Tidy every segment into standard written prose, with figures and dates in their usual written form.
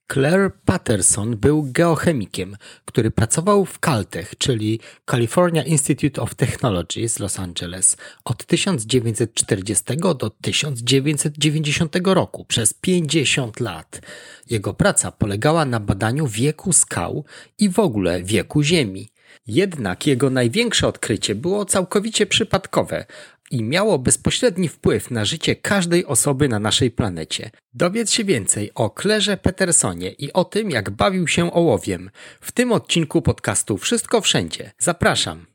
Claire Patterson był geochemikiem, który pracował w Caltech, czyli California Institute of Technology z Los Angeles od 1940 do 1990 roku przez 50 lat. Jego praca polegała na badaniu wieku skał i w ogóle wieku Ziemi. Jednak jego największe odkrycie było całkowicie przypadkowe i miało bezpośredni wpływ na życie każdej osoby na naszej planecie. Dowiedz się więcej o Clairze Pattersonie i o tym, jak bawił się ołowiem w tym odcinku podcastu Wszystko Wszędzie. Zapraszam!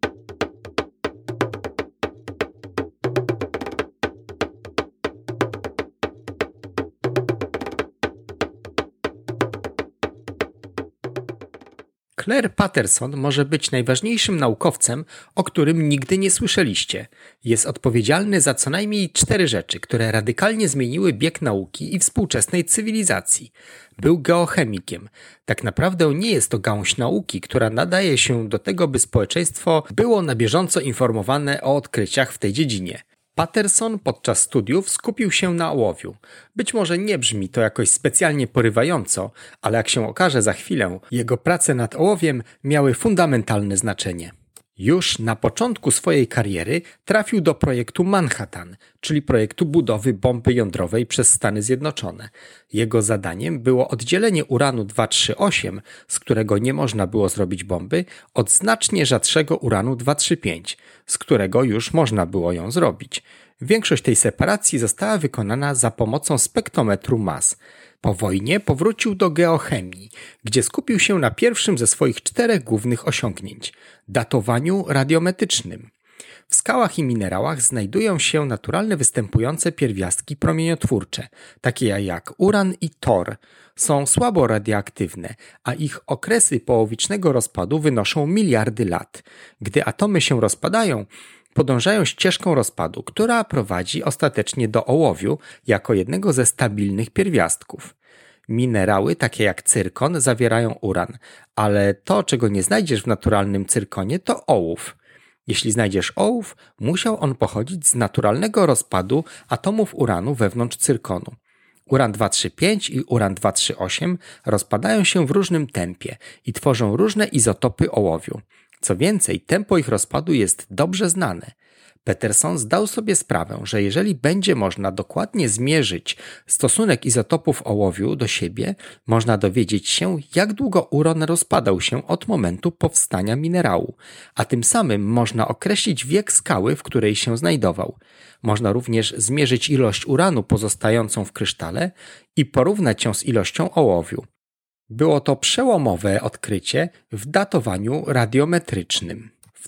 Claire Patterson może być najważniejszym naukowcem, o którym nigdy nie słyszeliście. Jest odpowiedzialny za co najmniej 4 rzeczy, które radykalnie zmieniły bieg nauki i współczesnej cywilizacji. Był geochemikiem. Tak naprawdę nie jest to gałąź nauki, która nadaje się do tego, by społeczeństwo było na bieżąco informowane o odkryciach w tej dziedzinie. Patterson podczas studiów skupił się na ołowiu. Być może nie brzmi to jakoś specjalnie porywająco, ale jak się okaże za chwilę, jego prace nad ołowiem miały fundamentalne znaczenie. Już na początku swojej kariery trafił do projektu Manhattan, czyli projektu budowy bomby jądrowej przez Stany Zjednoczone. Jego zadaniem było oddzielenie uranu 238, z którego nie można było zrobić bomby, od znacznie rzadszego uranu 235, z którego już można było ją zrobić. Większość tej separacji została wykonana za pomocą spektrometru mas. Po wojnie powrócił do geochemii, gdzie skupił się na pierwszym ze swoich 4 głównych osiągnięć – datowaniu radiometrycznym. W skałach i minerałach znajdują się naturalnie występujące pierwiastki promieniotwórcze, takie jak uran i tor. Są słabo radioaktywne, a ich okresy połowicznego rozpadu wynoszą miliardy lat. Gdy atomy się rozpadają, podążają ścieżką rozpadu, która prowadzi ostatecznie do ołowiu jako jednego ze stabilnych pierwiastków. Minerały, takie jak cyrkon, zawierają uran, ale to, czego nie znajdziesz w naturalnym cyrkonie, to ołów. Jeśli znajdziesz ołów, musiał on pochodzić z naturalnego rozpadu atomów uranu wewnątrz cyrkonu. Uran 235 i uran 238 rozpadają się w różnym tempie i tworzą różne izotopy ołowiu. Co więcej, tempo ich rozpadu jest dobrze znane. Patterson zdał sobie sprawę, że jeżeli będzie można dokładnie zmierzyć stosunek izotopów ołowiu do siebie, można dowiedzieć się, jak długo uran rozpadał się od momentu powstania minerału, a tym samym można określić wiek skały, w której się znajdował. Można również zmierzyć ilość uranu pozostającą w krysztale i porównać ją z ilością ołowiu. Było to przełomowe odkrycie w datowaniu radiometrycznym. W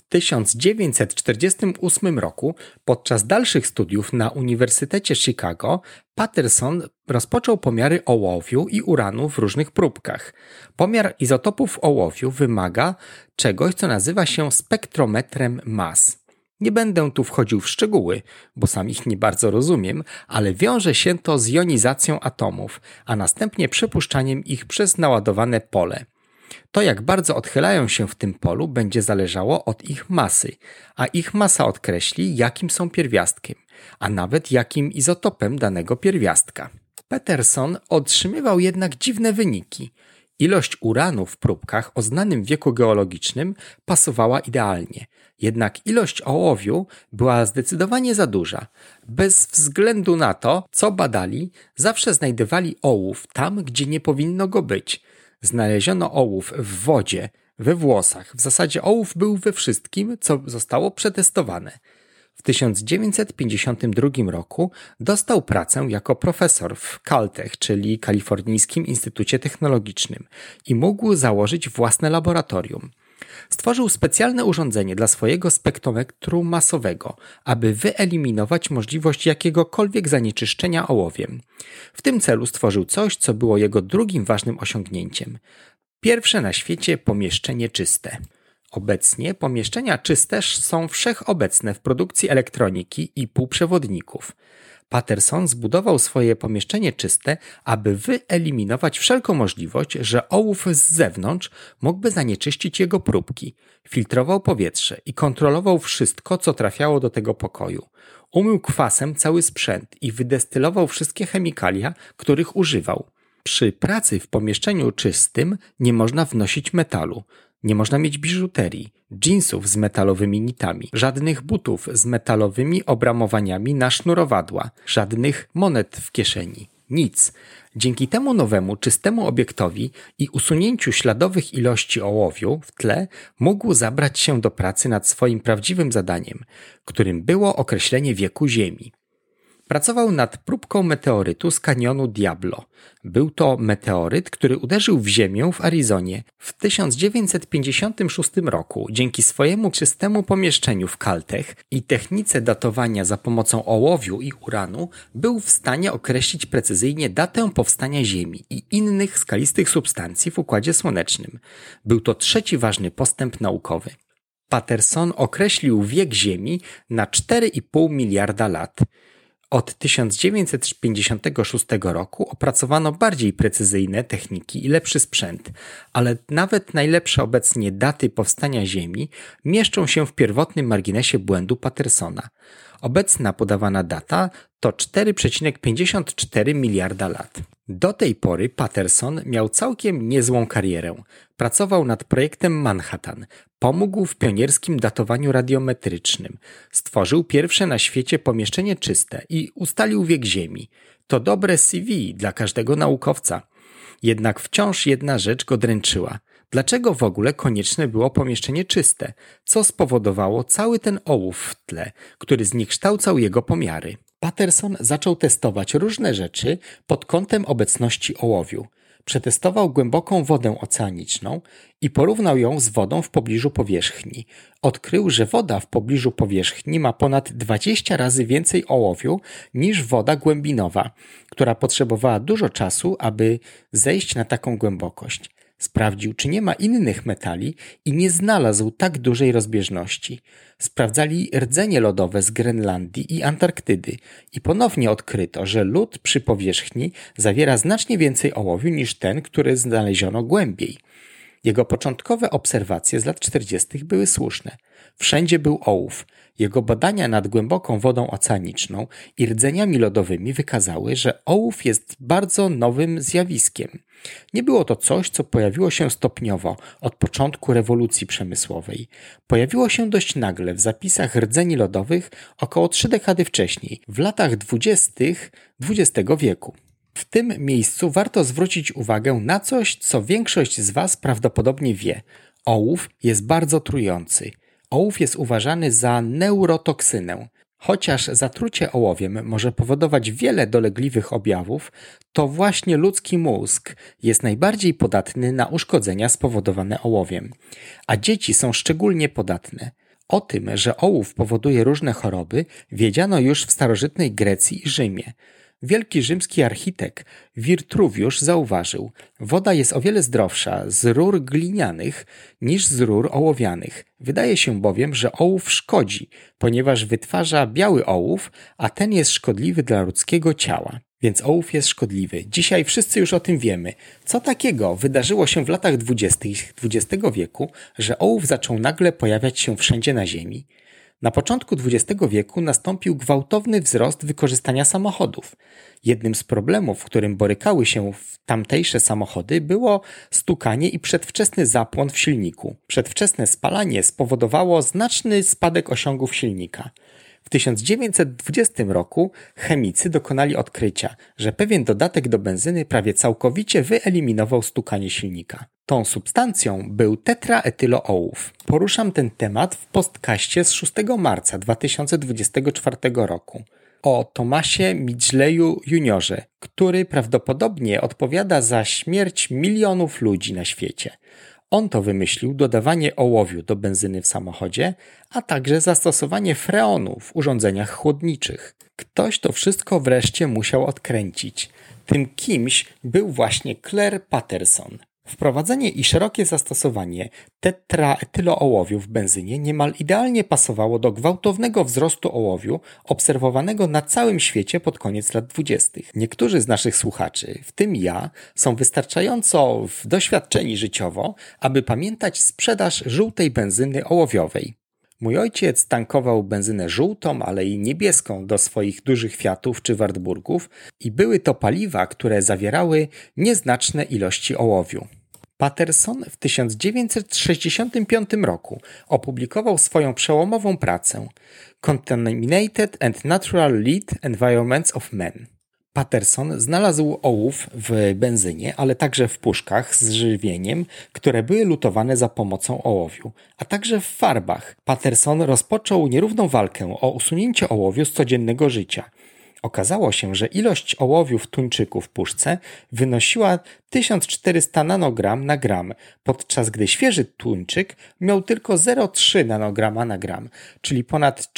1948 roku, podczas dalszych studiów na Uniwersytecie Chicago, Patterson rozpoczął pomiary ołowiu i uranu w różnych próbkach. Pomiar izotopów ołowiu wymaga czegoś, co nazywa się spektrometrem mas. Nie będę tu wchodził w szczegóły, bo sam ich nie bardzo rozumiem, ale wiąże się to z jonizacją atomów, a następnie przepuszczaniem ich przez naładowane pole. To, jak bardzo odchylają się w tym polu, będzie zależało od ich masy, a ich masa określi, jakim są pierwiastkiem, a nawet jakim izotopem danego pierwiastka. Patterson otrzymywał jednak dziwne wyniki. Ilość uranu w próbkach o znanym wieku geologicznym pasowała idealnie, jednak ilość ołowiu była zdecydowanie za duża. Bez względu na to, co badali, zawsze znajdowali ołów tam, gdzie nie powinno go być. Znaleziono ołów w wodzie, we włosach. W zasadzie ołów był we wszystkim, co zostało przetestowane. W 1952 roku dostał pracę jako profesor w Caltech, czyli Kalifornijskim Instytucie Technologicznym, i mógł założyć własne laboratorium. Stworzył specjalne urządzenie dla swojego spektrometru masowego, aby wyeliminować możliwość jakiegokolwiek zanieczyszczenia ołowiem. W tym celu stworzył coś, co było jego drugim ważnym osiągnięciem. Pierwsze na świecie pomieszczenie czyste. Obecnie pomieszczenia czyste są wszechobecne w produkcji elektroniki i półprzewodników. Patterson zbudował swoje pomieszczenie czyste, aby wyeliminować wszelką możliwość, że ołów z zewnątrz mógłby zanieczyścić jego próbki. Filtrował powietrze i kontrolował wszystko, co trafiało do tego pokoju. Umył kwasem cały sprzęt i wydestylował wszystkie chemikalia, których używał. Przy pracy w pomieszczeniu czystym nie można wnosić metalu. Nie można mieć biżuterii, dżinsów z metalowymi nitami, żadnych butów z metalowymi obramowaniami na sznurowadła, żadnych monet w kieszeni. Nic. Dzięki temu nowemu, czystemu obiektowi i usunięciu śladowych ilości ołowiu w tle mógł zabrać się do pracy nad swoim prawdziwym zadaniem, którym było określenie wieku Ziemi. Pracował nad próbką meteorytu z kanionu Diablo. Był to meteoryt, który uderzył w Ziemię w Arizonie w 1956 roku. Dzięki swojemu czystemu pomieszczeniu w Caltech i technice datowania za pomocą ołowiu i uranu był w stanie określić precyzyjnie datę powstania Ziemi i innych skalistych substancji w Układzie Słonecznym. Był to trzeci ważny postęp naukowy. Patterson określił wiek Ziemi na 4,5 miliarda lat. Od 1956 roku opracowano bardziej precyzyjne techniki i lepszy sprzęt, ale nawet najlepsze obecnie daty powstania Ziemi mieszczą się w pierwotnym marginesie błędu Pattersona. Obecna podawana data to 4,54 miliarda lat. Do tej pory Patterson miał całkiem niezłą karierę. Pracował nad projektem Manhattan, pomógł w pionierskim datowaniu radiometrycznym, stworzył pierwsze na świecie pomieszczenie czyste i ustalił wiek Ziemi. To dobre CV dla każdego naukowca. Jednak wciąż jedna rzecz go dręczyła. Dlaczego w ogóle konieczne było pomieszczenie czyste? Co spowodowało cały ten ołów w tle, który zniekształcał jego pomiary? Patterson zaczął testować różne rzeczy pod kątem obecności ołowiu. Przetestował głęboką wodę oceaniczną i porównał ją z wodą w pobliżu powierzchni. Odkrył, że woda w pobliżu powierzchni ma ponad 20 razy więcej ołowiu niż woda głębinowa, która potrzebowała dużo czasu, aby zejść na taką głębokość. Sprawdził, czy nie ma innych metali i nie znalazł tak dużej rozbieżności. Sprawdzali rdzenie lodowe z Grenlandii i Antarktydy i ponownie odkryto, że lód przy powierzchni zawiera znacznie więcej ołowiu niż ten, który znaleziono głębiej. Jego początkowe obserwacje z lat 40. były słuszne. Wszędzie był ołów. Jego badania nad głęboką wodą oceaniczną i rdzeniami lodowymi wykazały, że ołów jest bardzo nowym zjawiskiem. Nie było to coś, co pojawiło się stopniowo od początku rewolucji przemysłowej. Pojawiło się dość nagle w zapisach rdzeni lodowych około 3 dekady wcześniej, w latach 20. XX wieku. W tym miejscu warto zwrócić uwagę na coś, co większość z Was prawdopodobnie wie. Ołów jest bardzo trujący. Ołów jest uważany za neurotoksynę. Chociaż zatrucie ołowiem może powodować wiele dolegliwych objawów, to właśnie ludzki mózg jest najbardziej podatny na uszkodzenia spowodowane ołowiem, a dzieci są szczególnie podatne. O tym, że ołów powoduje różne choroby, wiedziano już w starożytnej Grecji i Rzymie. Wielki rzymski architekt Vitruviusz zauważył, woda jest o wiele zdrowsza z rur glinianych niż z rur ołowianych. Wydaje się bowiem, że ołów szkodzi, ponieważ wytwarza biały ołów, a ten jest szkodliwy dla ludzkiego ciała. Więc ołów jest szkodliwy. Dzisiaj wszyscy już o tym wiemy. Co takiego wydarzyło się w latach 20. XX wieku, że ołów zaczął nagle pojawiać się wszędzie na Ziemi? Na początku XX wieku nastąpił gwałtowny wzrost wykorzystania samochodów. Jednym z problemów, w którym borykały się tamtejsze samochody, było stukanie i przedwczesny zapłon w silniku. Przedwczesne spalanie spowodowało znaczny spadek osiągów silnika. W 1920 roku chemicy dokonali odkrycia, że pewien dodatek do benzyny prawie całkowicie wyeliminował stukanie silnika. Tą substancją był tetraetyloołów. Poruszam ten temat w podcaście z 6 marca 2024 roku o Thomasie Midgeleyu Juniorze, który prawdopodobnie odpowiada za śmierć milionów ludzi na świecie. On to wymyślił dodawanie ołowiu do benzyny w samochodzie, a także zastosowanie freonu w urządzeniach chłodniczych. Ktoś to wszystko wreszcie musiał odkręcić. Tym kimś był właśnie Claire Patterson. Wprowadzenie i szerokie zastosowanie tetraetyloołowiu w benzynie niemal idealnie pasowało do gwałtownego wzrostu ołowiu obserwowanego na całym świecie pod koniec lat 20. Niektórzy z naszych słuchaczy, w tym ja, są wystarczająco doświadczeni życiowo, aby pamiętać sprzedaż żółtej benzyny ołowiowej. Mój ojciec tankował benzynę żółtą, ale i niebieską do swoich dużych Fiatów czy Wartburgów i były to paliwa, które zawierały nieznaczne ilości ołowiu. Patterson w 1965 roku opublikował swoją przełomową pracę Contaminated and Natural Lead Environments of Man. Patterson znalazł ołów w benzynie, ale także w puszkach z żywieniem, które były lutowane za pomocą ołowiu, a także w farbach. Patterson rozpoczął nierówną walkę o usunięcie ołowiu z codziennego życia. Okazało się, że ilość ołowiu w tuńczyku w puszce wynosiła 1400 nanogram na gram, podczas gdy świeży tuńczyk miał tylko 0,3 nanograma na gram, czyli ponad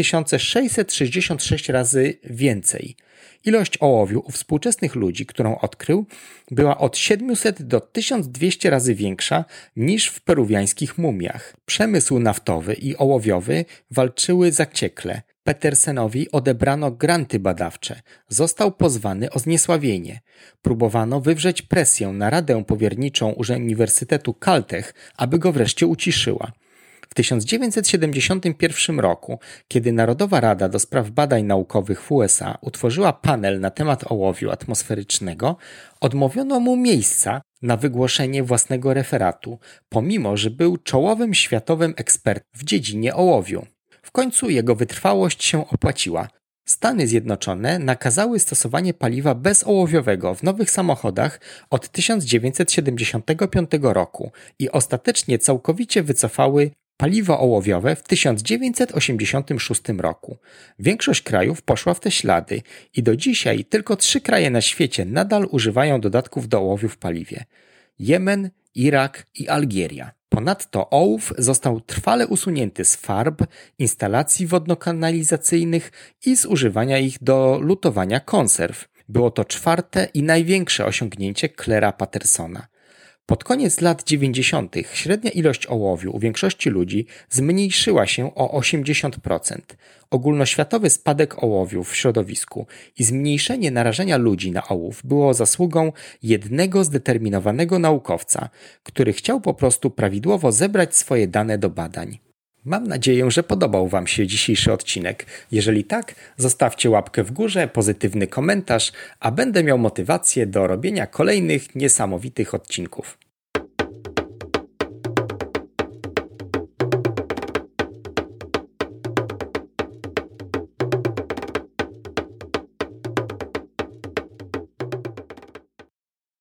4666 razy więcej. Ilość ołowiu u współczesnych ludzi, którą odkrył, była od 700 do 1200 razy większa niż w peruwiańskich mumiach. Przemysł naftowy i ołowiowy walczyły zaciekle. Petersonowi odebrano granty badawcze. Został pozwany o zniesławienie. Próbowano wywrzeć presję na Radę Powierniczą Uniwersytetu Caltech, aby go wreszcie uciszyła. W 1971 roku, kiedy Narodowa Rada do Spraw Badań Naukowych w USA utworzyła panel na temat ołowiu atmosferycznego, odmówiono mu miejsca na wygłoszenie własnego referatu, pomimo że był czołowym światowym ekspertem w dziedzinie ołowiu. W końcu jego wytrwałość się opłaciła. Stany Zjednoczone nakazały stosowanie paliwa bezołowiowego w nowych samochodach od 1975 roku i ostatecznie całkowicie wycofały paliwo ołowiowe w 1986 roku. Większość krajów poszła w te ślady i do dzisiaj tylko 3 kraje na świecie nadal używają dodatków do ołowiu w paliwie: Jemen, Irak i Algieria. Ponadto ołów został trwale usunięty z farb, instalacji wodno-kanalizacyjnych i z używania ich do lutowania konserw. Było to 4. i największe osiągnięcie Claira Pattersona. Pod koniec lat 90. średnia ilość ołowiu u większości ludzi zmniejszyła się o 80%. Ogólnoświatowy spadek ołowiu w środowisku i zmniejszenie narażenia ludzi na ołów było zasługą jednego zdeterminowanego naukowca, który chciał po prostu prawidłowo zebrać swoje dane do badań. Mam nadzieję, że podobał Wam się dzisiejszy odcinek. Jeżeli tak, zostawcie łapkę w górze, pozytywny komentarz, a będę miał motywację do robienia kolejnych niesamowitych odcinków.